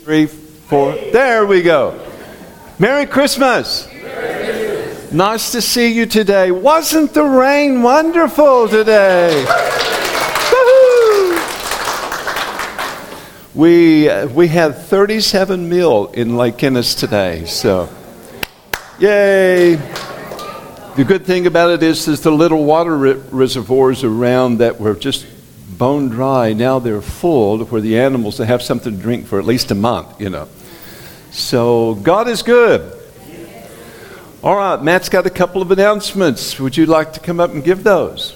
3, 4. There we go. Merry Christmas. Nice to see you today. Wasn't the rain wonderful today? Woo-hoo! We had 37 mil in Lake Ennis today, so yay. The good thing about it is the little water reservoirs around that were just bone dry, now they're full for the animals to have something to drink for at least a month, So God is good. All right, Matt's got a couple of announcements. Would you like to come up and give those?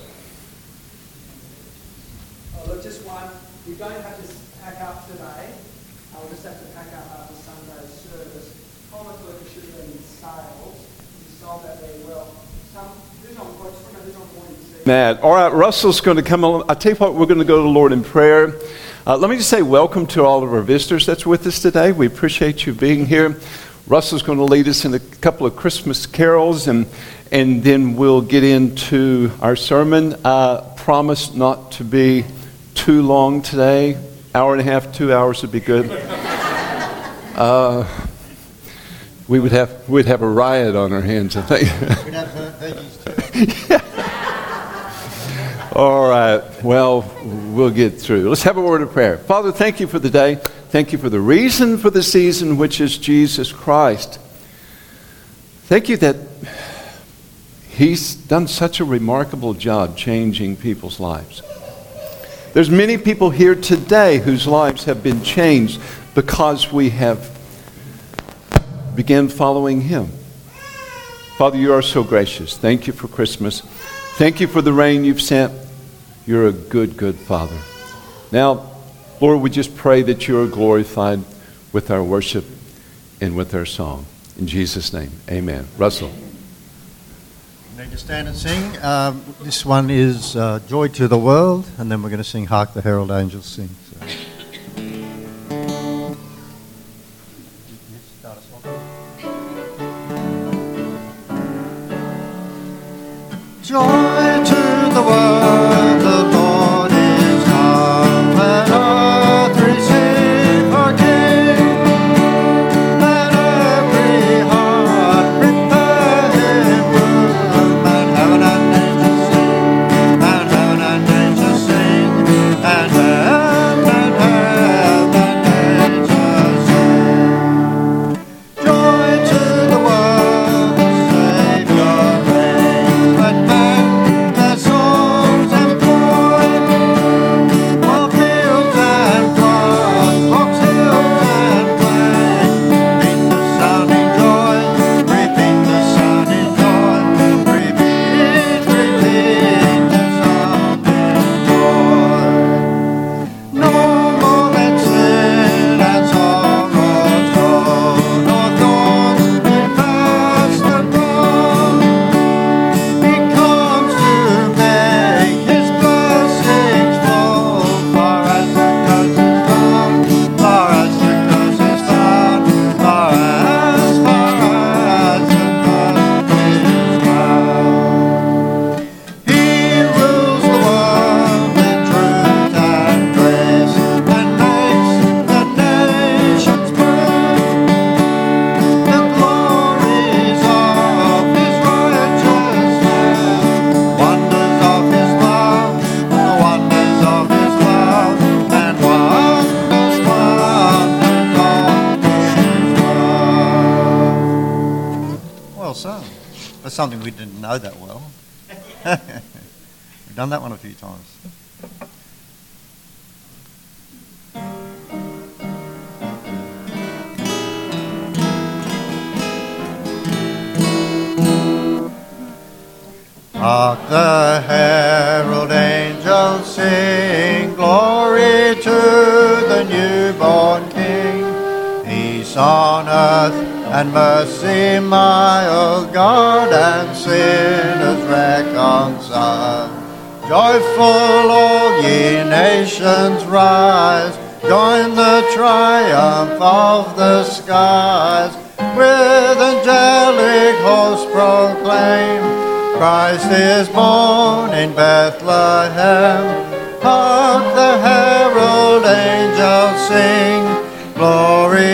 Look, just one. We don't have to pack up today. We'll just have to pack up after Sunday's service. Comic book should have been in sales. We sold that very well. Who's on board? Matt. All right, Russell's going to come along. I'll tell you what, we're going to go to the Lord in prayer. Let me just say welcome to all of our visitors that's with us today. We appreciate you being here. Russell's going to lead us in a couple of Christmas carols, and then we'll get into our sermon. Promise not to be too long today. Hour and a half, 2 hours would be good. We'd have a riot on our hands, I think. We'd have veggies too. Yeah. All right. Well, we'll get through. Let's have a word of prayer. Father, thank you for the day. Thank you for the reason for the season, which is Jesus Christ. Thank you that He's done such a remarkable job changing people's lives. There's many people here today whose lives have been changed because we have began following Him. Father, you are so gracious. Thank you for Christmas. Thank you for the rain you've sent. You're a good, good Father. Now, Lord, we just pray that you are glorified with our worship and with our song. In Jesus' name, amen. Russell. You need to stand and sing. This one is Joy to the World, and then we're going to sing Hark the Herald Angels Sing. So. Joy to the world, the Lord is come. Let earth receive her King. Let every heart prepare Him room. And heaven and nature sing, and heaven and nature sing, and heaven and nature sing. Joy to the world, the Savior reigns. Let men their songs employ, while fields and floods, rocks, hills and plains, repeat the sounding joy, repeat the sounding joy, repeat the sounding joy. No more let sin and sorrows grow, nor thorns infest the ground. He comes to make His blessings flow, far as the curse is found, far as the curse is found, far as the curse is found. He rules the world with truth and grace, and makes the nations praise the glories of His righteousness, wonders of His love, the wonders of His love, and wonders of His love. Well sung. That's something we didn't know that well. We've done that one a few times. Hark the herald angels sing, glory to the newborn King. Peace on earth and mercy mild, God and sinners reconciled. Joyful all ye nations rise, join the triumph of the skies. With angelic hosts proclaim, Christ is born in Bethlehem. Hark the herald angels sing, glory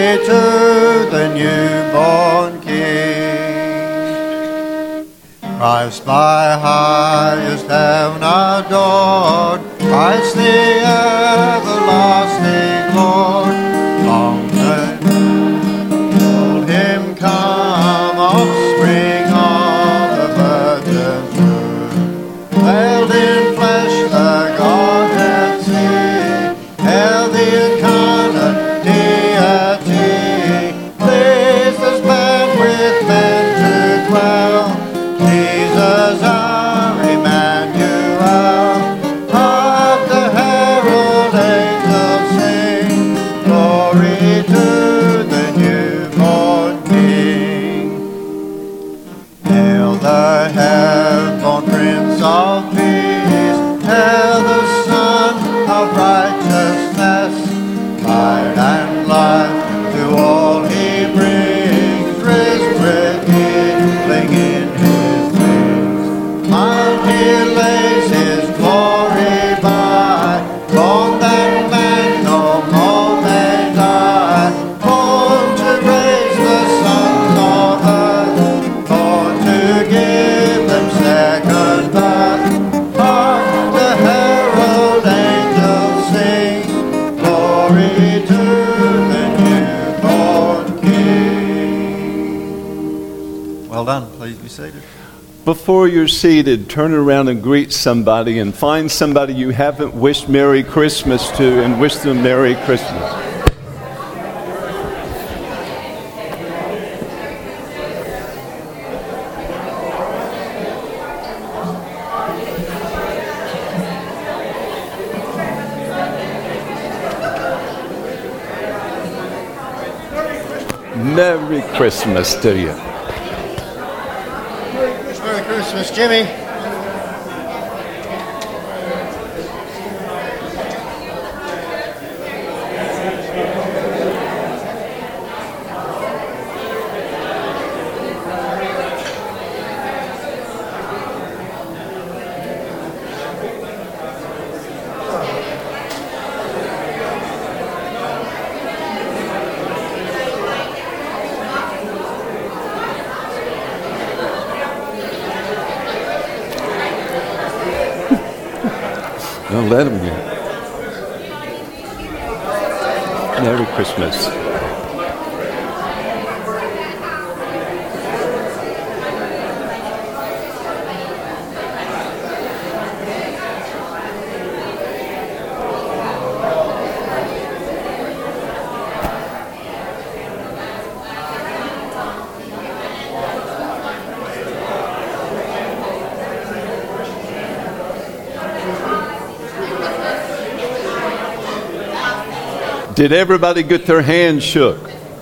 Christ my highest heaven adored, Christ the everlasting Lord, long behold him come, offspring of the Virgin's womb, veiled in flesh the Godhead see, hail the incarnate deity, pleased as man with men to dwell, Jesus our Emmanuel. Hark the herald angels sing, glory to the newborn King. Hail the heaven-born Prince of Peace, hail the Son of righteousness, light and life to all he brings, risen with healing in his wings. Mild he lays his glory by, born that man no more may die, born to raise the sons of earth, born to give them second birth. Hark the herald angels sing, glory to the newborn King. Well done. Please be seated. Before you're seated, turn around and greet somebody and find somebody you haven't wished Merry Christmas to and wish them Merry Christmas. Merry Christmas to you. Merry Christmas, Jimmy. Don't let them get. Merry Christmas. Did everybody get their hands shook?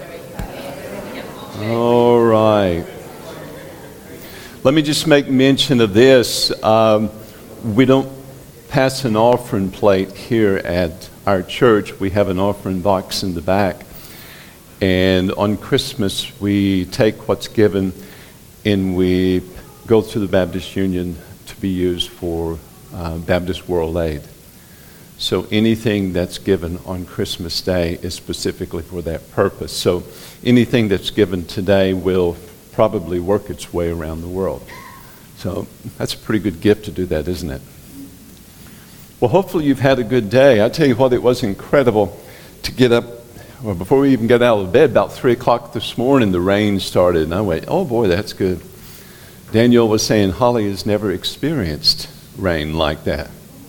All right. Let me just make mention of this. We don't pass an offering plate here at our church. We have an offering box in the back. And on Christmas, we take what's given and we go to the Baptist Union to be used for Baptist World Aid. So anything that's given on Christmas Day is specifically for that purpose. So anything that's given today will probably work its way around the world. So that's a pretty good gift to do that, isn't it? Well, hopefully you've had a good day. I tell you what, it was incredible to get up. Well, before we even got out of bed, about 3 o'clock this morning, the rain started. And I went, oh boy, that's good. Daniel was saying Holly has never experienced rain like that.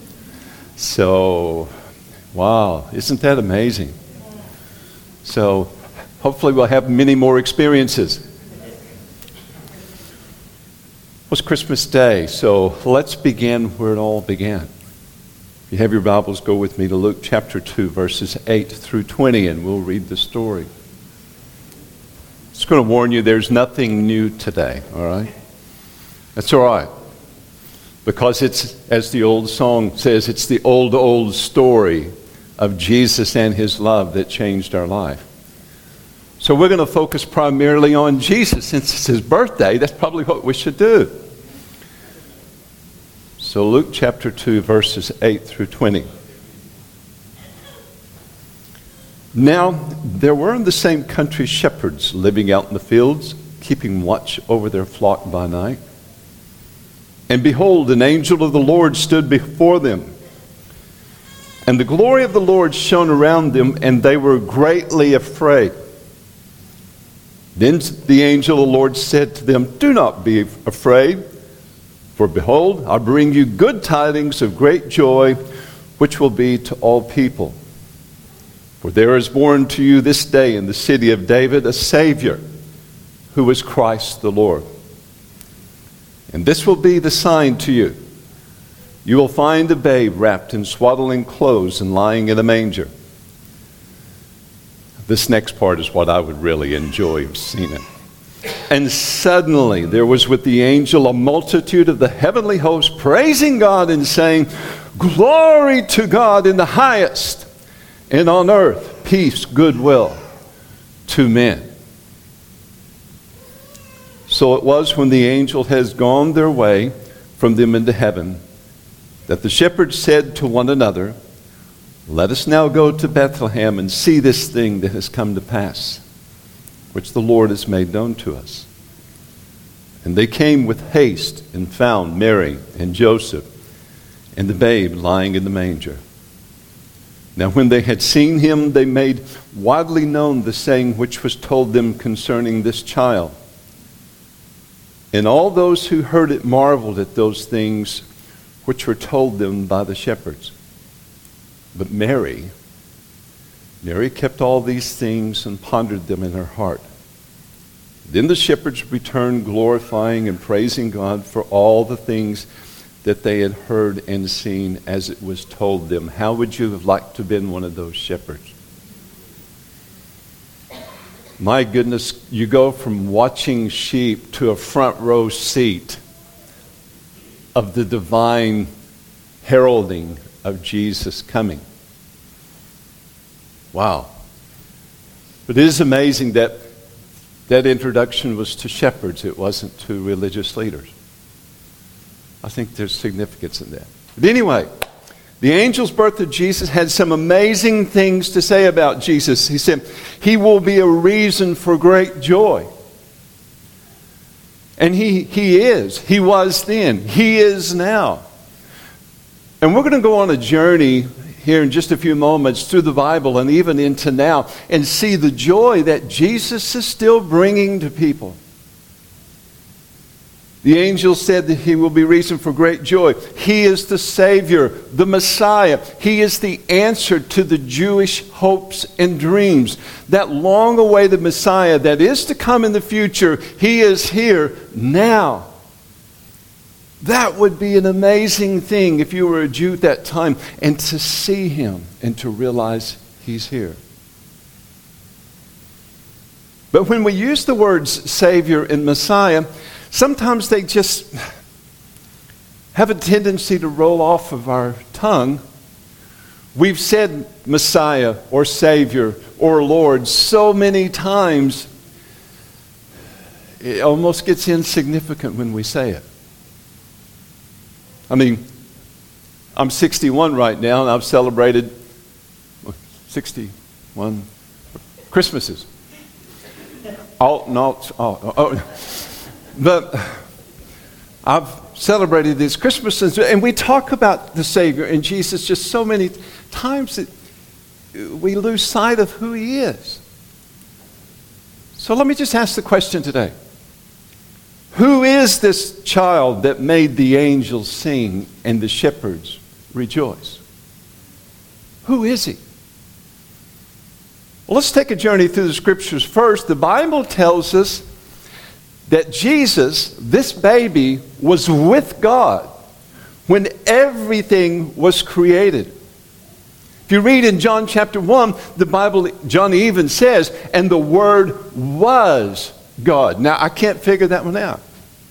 So, wow, isn't that amazing? So, hopefully we'll have many more experiences. It was Christmas Day, so let's begin where it all began. If you have your Bibles, go with me to Luke chapter 2, verses 8 through 20, and we'll read the story. Just going to warn you, there's nothing new today, all right? That's all right. Because it's, as the old song says, it's the old, old story of Jesus and his love that changed our life. So we're going to focus primarily on Jesus. Since it's his birthday, that's probably what we should do. So Luke chapter 2, verses 8 through 20. Now, there were in the same country shepherds living out in the fields, keeping watch over their flock by night. And behold, an angel of the Lord stood before them. And the glory of the Lord shone around them, and they were greatly afraid. Then the angel of the Lord said to them, "Do not be afraid, for behold, I bring you good tidings of great joy, which will be to all people. For there is born to you this day in the city of David a Savior, who is Christ the Lord. And this will be the sign to you. You will find a babe wrapped in swaddling clothes and lying in a manger." This next part is what I would really enjoy seeing it. "And suddenly there was with the angel a multitude of the heavenly host praising God and saying, 'Glory to God in the highest, and on earth peace, goodwill to men.' So it was when the angel has gone their way from them into heaven, that the shepherds said to one another, 'Let us now go to Bethlehem and see this thing that has come to pass, which the Lord has made known to us.' And they came with haste and found Mary and Joseph and the babe lying in the manger. Now when they had seen him, they made widely known the saying which was told them concerning this child. And all those who heard it marveled at those things which were told them by the shepherds. But Mary kept all these things and pondered them in her heart. Then the shepherds returned, glorifying and praising God for all the things that they had heard and seen as it was told them." How would you have liked to have been one of those shepherds? My goodness, you go from watching sheep to a front row seat of the divine heralding of Jesus coming. Wow. But it is amazing that that introduction was to shepherds. It wasn't to religious leaders. I think there's significance in that. But anyway, the angel's birth of Jesus had some amazing things to say about Jesus. He said, "He will be a reason for great joy." And he is. He was then. He is now. And we're going to go on a journey here in just a few moments through the Bible and even into now and see the joy that Jesus is still bringing to people. The angel said that he will be reason for great joy. He is the Savior, the Messiah. He is the answer to the Jewish hopes and dreams. That long-awaited Messiah that is to come in the future, he is here now. That would be an amazing thing if you were a Jew at that time, and to see him and to realize he's here. But when we use the words Savior and Messiah, sometimes they just have a tendency to roll off of our tongue. We've said Messiah or Savior or Lord so many times, it almost gets insignificant when we say it. I mean, I'm 61 right now, and I've celebrated 61 Christmases. But I've celebrated these Christmases, and we talk about the Savior and Jesus just so many times that we lose sight of who he is. So let me just ask the question today. Who is this child that made the angels sing and the shepherds rejoice? Who is he? Well, let's take a journey through the scriptures first. The Bible tells us that Jesus, this baby, was with God when everything was created. If you read in John chapter 1, the Bible, John even says, "And the Word was God." Now, I can't figure that one out.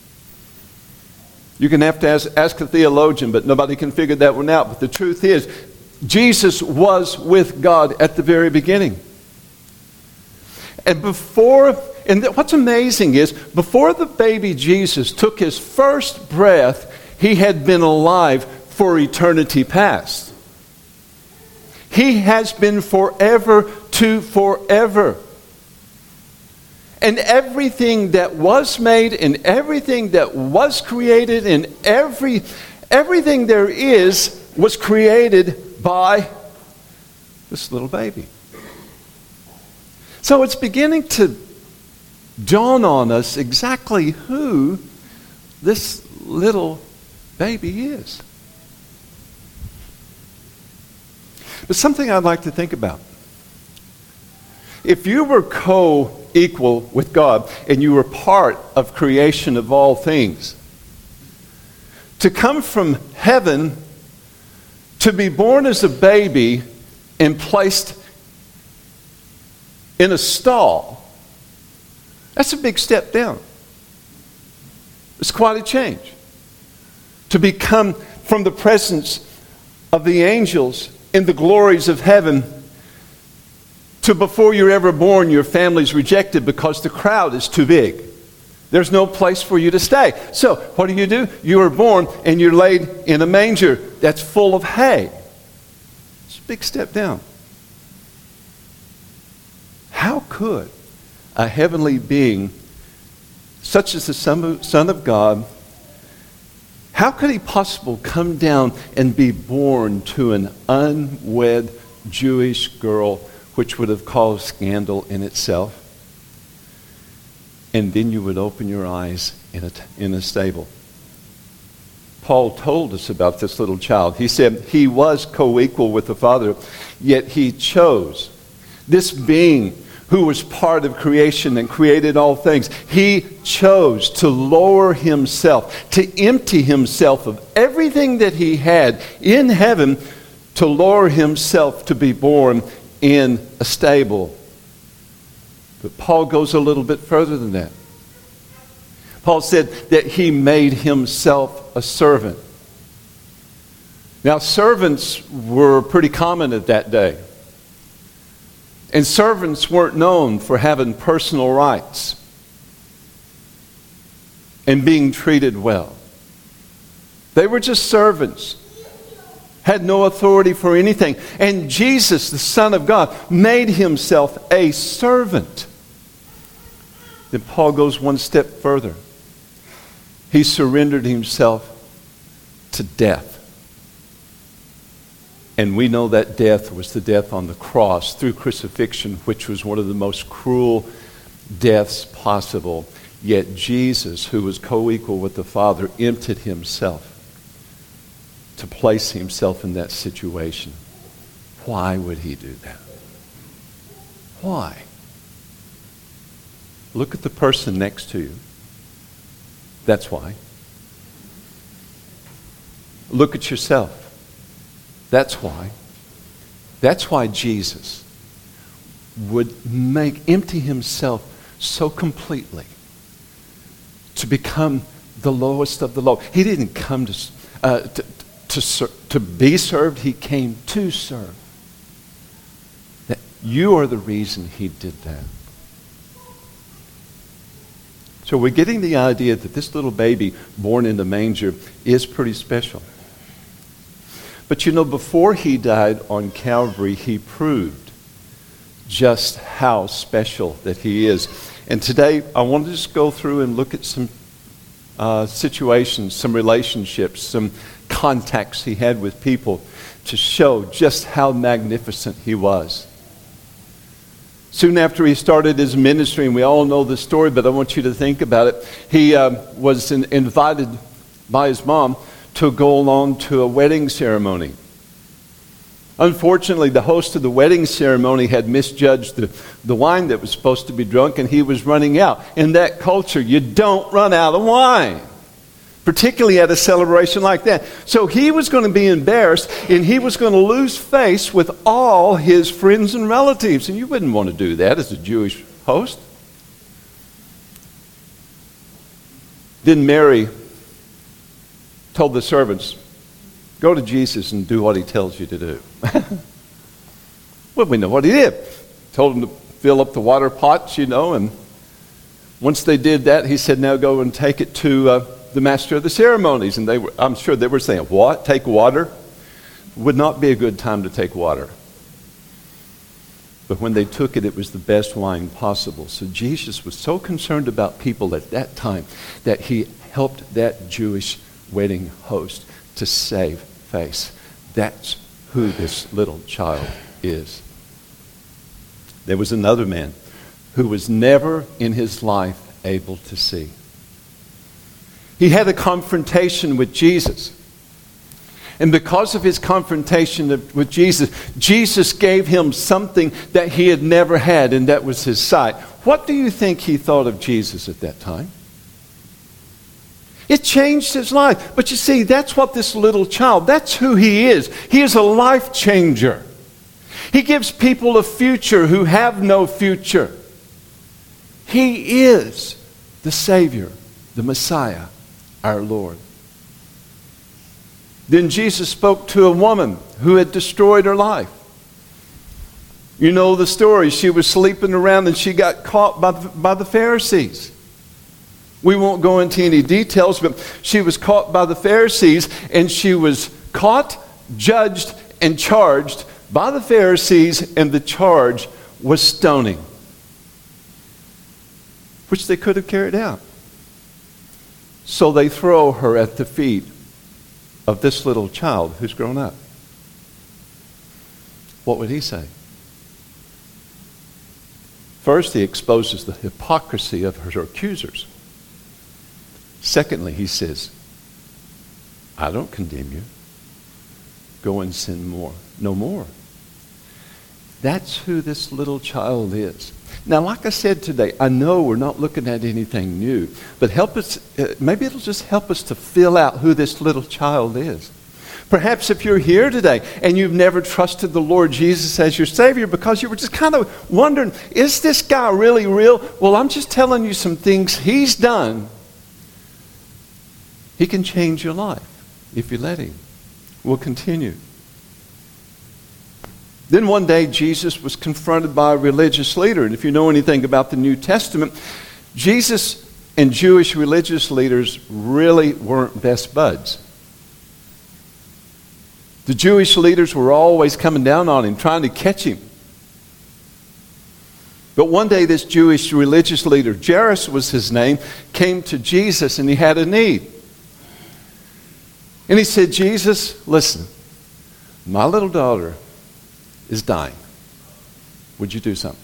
You can have to ask a theologian, but nobody can figure that one out. But the truth is, Jesus was with God at the very beginning. And what's amazing is, before the baby Jesus took his first breath, he had been alive for eternity past. He has been forever to forever. And everything that was made and everything that was created and everything there is was created by this little baby. So it's beginning to dawn on us exactly who this little baby is. But something I'd like to think about. If you were co-equal with God and you were part of creation of all things, to come from heaven to be born as a baby and placed in a stall, that's a big step down. It's quite a change. To become from the presence of the angels in the glories of heaven to before you're ever born, your family's rejected because the crowd is too big. There's no place for you to stay. So what do? You are born and you're laid in a manger that's full of hay. It's a big step down. How could a heavenly being, such as the Son of God, how could he possibly come down and be born to an unwed Jewish girl, which would have caused scandal in itself? And then you would open your eyes in a stable. Paul told us about this little child. He said he was co-equal with the Father, yet he chose this being who was part of creation and created all things. He chose to lower himself, to empty himself of everything that he had in heaven, to lower himself to be born in a stable. But Paul goes a little bit further than that. Paul said that he made himself a servant. Now, servants were pretty common at that day. And servants weren't known for having personal rights and being treated well. They were just servants, had no authority for anything. And Jesus, the Son of God, made himself a servant. Then Paul goes one step further. He surrendered himself to death. And we know that death was the death on the cross through crucifixion, which was one of the most cruel deaths possible. Yet Jesus, who was co-equal with the Father, emptied himself to place himself in that situation. Why would he do that? Why? Look at the person next to you. That's why. Look at yourself. That's why. That's why Jesus would empty himself so completely to become the lowest of the low. He didn't come to be served. He came to serve. That you are the reason he did that. So we're getting the idea that this little baby born in the manger is pretty special. But you know, before he died on Calvary, he proved just how special that he is. And today, I want to just go through and look at some situations, some relationships, some contacts he had with people to show just how magnificent he was. Soon after he started his ministry, and we all know the story, but I want you to think about it, he was invited by his mom to go along to a wedding ceremony. Unfortunately, the host of the wedding ceremony had misjudged the wine that was supposed to be drunk, and he was running out. In that culture, you don't run out of wine, particularly at a celebration like that. So he was going to be embarrassed, and he was going to lose face with all his friends and relatives. And you wouldn't want to do that as a Jewish host. Then Mary told the servants, go to Jesus and do what he tells you to do. Well, we know what he did. Told them to fill up the water pots, and once they did that, he said, now go and take it to the master of the ceremonies. And I'm sure they were saying, what? Take water? Would not be a good time to take water. But when they took it, it was the best wine possible. So Jesus was so concerned about people at that time that he helped that Jewish wedding host to save face. That's who this little child is. There was another man who was never in his life able to see. He had a confrontation with Jesus. And because of his confrontation with Jesus, Jesus gave him something that he had never had, and that was his sight. What do you think he thought of Jesus at that time? It changed his life. But you see, that's what this little child, that's who he is. He is a life changer. He gives people a future who have no future. He is the Savior, the Messiah, our Lord. Then Jesus spoke to a woman who had destroyed her life. You know the story. She was sleeping around and she got caught by the Pharisees. We won't go into any details, but she was caught by the Pharisees, and she was caught, judged, and charged by the Pharisees, and the charge was stoning, which they could have carried out. So they throw her at the feet of this little child who's grown up. What would he say? First, he exposes the hypocrisy of her accusers. Secondly, he says, I don't condemn you. Go and sin no more. That's who this little child is. Now, like I said today, I know we're not looking at anything new, but help us. Maybe it'll just help us to fill out who this little child is. Perhaps if you're here today and you've never trusted the Lord Jesus as your Savior because you were just kind of wondering, is this guy really real? Well, I'm just telling you some things he's done. He can change your life if you let him. We'll continue. Then one day, Jesus was confronted by a religious leader. And if you know anything about the New Testament, Jesus and Jewish religious leaders really weren't best buds. The Jewish leaders were always coming down on him, trying to catch him. But one day, this Jewish religious leader, Jairus was his name, came to Jesus and he had a need. And he said, Jesus, listen, my little daughter is dying. Would you do something?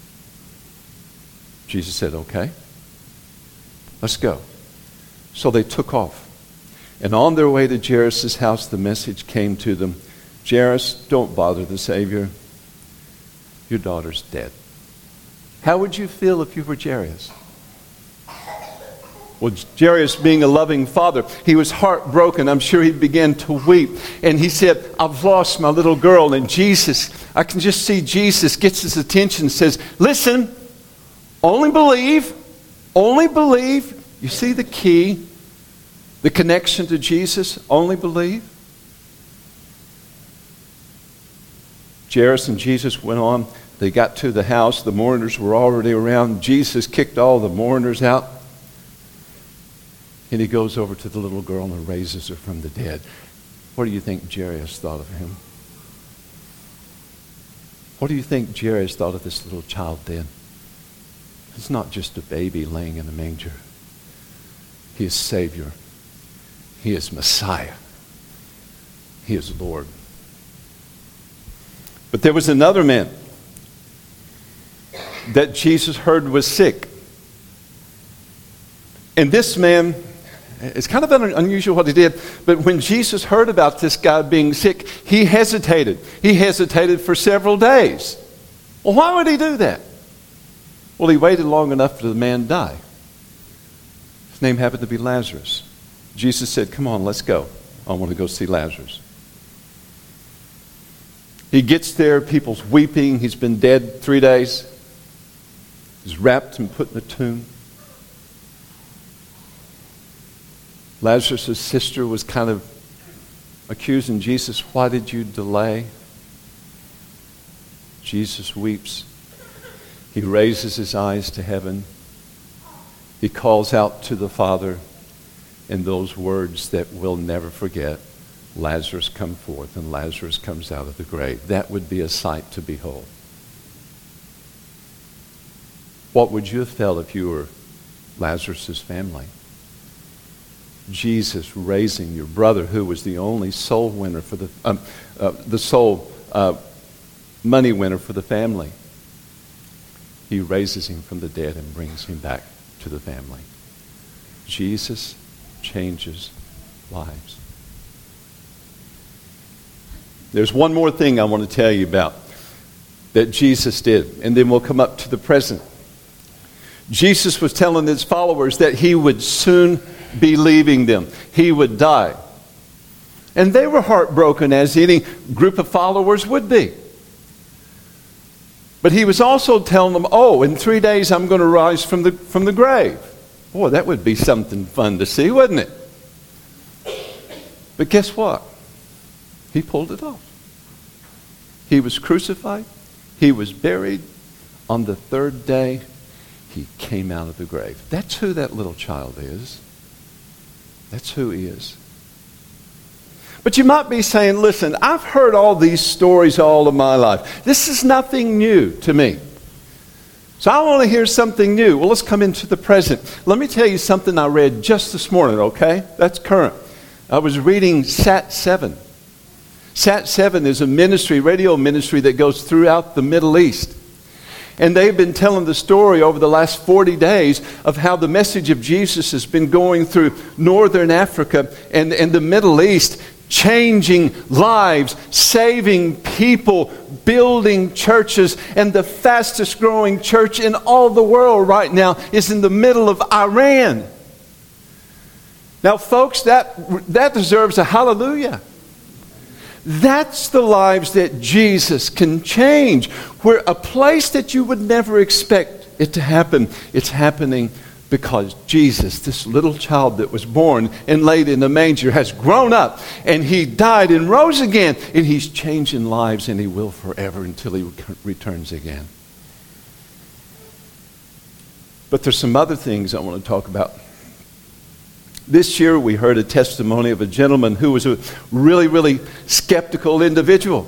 Jesus said, okay, let's go. So they took off. And on their way to Jairus' house, the message came to them, Jairus, don't bother the Savior. Your daughter's dead. How would you feel if you were Jairus? Well, Jairus, being a loving father, he was heartbroken. I'm sure he began to weep. And he said, I've lost my little girl. And Jesus, I can just see Jesus gets his attention and says, listen, only believe. Only believe. You see the key, the connection to Jesus? Only believe. Jairus and Jesus went on. They got to the house. The mourners were already around. Jesus kicked all the mourners out. And he goes over to the little girl and raises her from the dead. What do you think Jairus thought of him? What do you think Jairus thought of this little child then? He's not just a baby laying in a manger. He is Savior. He is Messiah. He is Lord. But there was another man that Jesus heard was sick. And this man, it's kind of unusual what he did, but when Jesus heard about this guy being sick, he hesitated. He hesitated for several days. Well, why would he do that? Well, he waited long enough for the man to die. His name happened to be Lazarus. Jesus said, come on, let's go. I want to go see Lazarus. He gets there, people's weeping. He's been dead 3 days. He's wrapped and put in a tomb. Lazarus' sister was kind of accusing Jesus, why did you delay? Jesus weeps. He raises his eyes to heaven. He calls out to the Father in those words that we'll never forget. Lazarus, come forth. And Lazarus comes out of the grave. That would be a sight to behold. What would you have felt if you were Lazarus' family? Jesus raising your brother, who was the only soul winner for the sole money winner for the family. He raises him from the dead and brings him back to the family. Jesus changes lives. There's one more thing I want to tell you about that Jesus did, and then we'll come up to the present. Jesus was telling his followers that he would soon be leaving them. He would die. And they were heartbroken, as any group of followers would be. But he was also telling them, oh, in 3 days I'm going to rise from the grave. Boy, that would be something fun to see, wouldn't it? But guess what? He pulled it off. He was crucified. He was buried. On the third day, he came out of the grave. That's who that little child is. That's who he is. But you might be saying, listen, I've heard all these stories all of my life. This is nothing new to me. So I want to hear something new. Well, let's come into the present. Let me tell you something I read just this morning, okay? That's current. I was reading Sat 7. Sat 7 is a ministry, radio ministry that goes throughout the Middle East. And they've been telling the story over the last 40 days of how the message of Jesus has been going through northern Africa and the Middle East, changing lives, saving people, building churches. And the fastest growing church in all the world right now is in the middle of Iran. Now, folks, that deserves a hallelujah. That's the lives that Jesus can change. Where a place that you would never expect it to happen, it's happening because Jesus, this little child that was born and laid in a manger, has grown up and he died and rose again. And he's changing lives, and he will forever until he returns again. But there's some other things I want to talk about. This year we heard a testimony of a gentleman who was a really, really skeptical individual.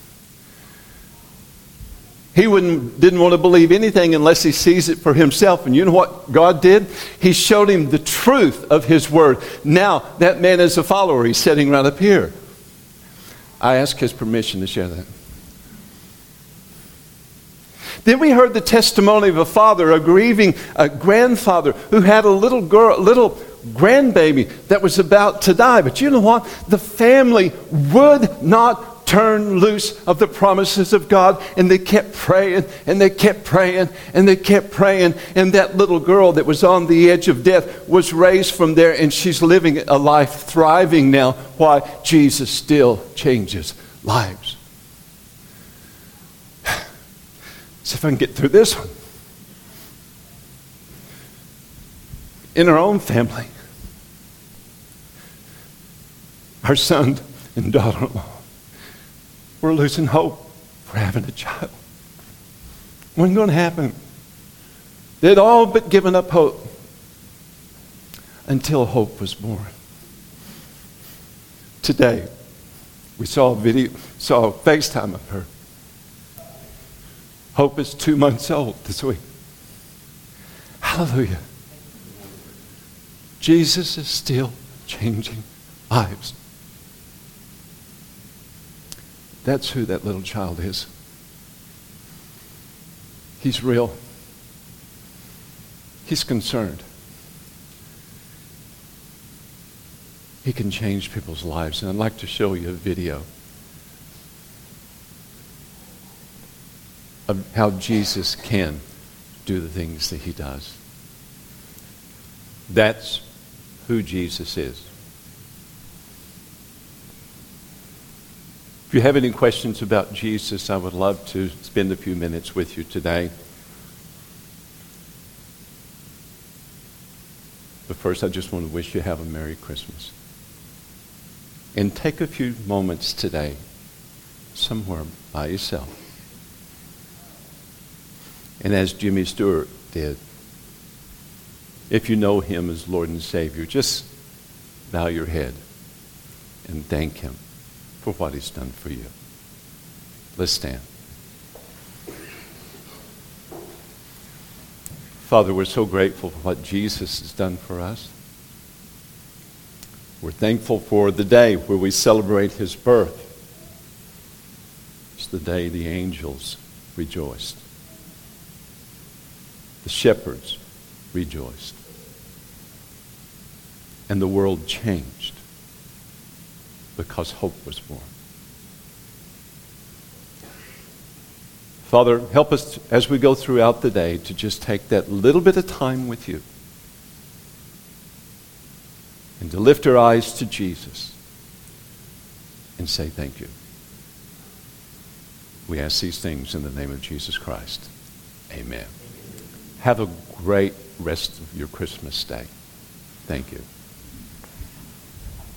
He didn't want to believe anything unless he sees it for himself. And you know what God did? He showed him the truth of his word. Now, that man is a follower. He's sitting right up here. I asked his permission to share that. Then we heard the testimony of a father, a grieving grandfather who had a little grandbaby that was about to die. But you know what? The family would not turn loose of the promises of God, and they kept praying, and they kept praying, and they kept praying. And that little girl that was on the edge of death was raised from there, and she's living a life thriving now. Why? Jesus still changes lives. See if I can get through this one. In our own family, our son and daughter-in-law, we're losing hope for having a child. Wasn't going to happen. They'd all but given up hope until hope was born. Today, we saw a FaceTime of her. Hope is 2 months old this week. Hallelujah. Jesus is still changing lives. That's who that little child is. He's real. He's concerned. He can change people's lives. And I'd like to show you a video of how Jesus can do the things that he does. That's who Jesus is. If you have any questions about Jesus, I would love to spend a few minutes with you today. But first, I just want to wish you have a Merry Christmas. And take a few moments today, somewhere by yourself. And as Jimmy Stewart did, if you know him as Lord and Savior, just bow your head and thank him for what he's done for you. Let's stand. Father, we're so grateful for what Jesus has done for us. We're thankful for the day where we celebrate his birth. It's the day the angels rejoiced. The shepherds rejoiced. And the world changed because hope was born. Father, help us as we go throughout the day to just take that little bit of time with you and to lift our eyes to Jesus and say thank you. We ask these things in the name of Jesus Christ. Amen. Have a great rest of your Christmas day. Thank you.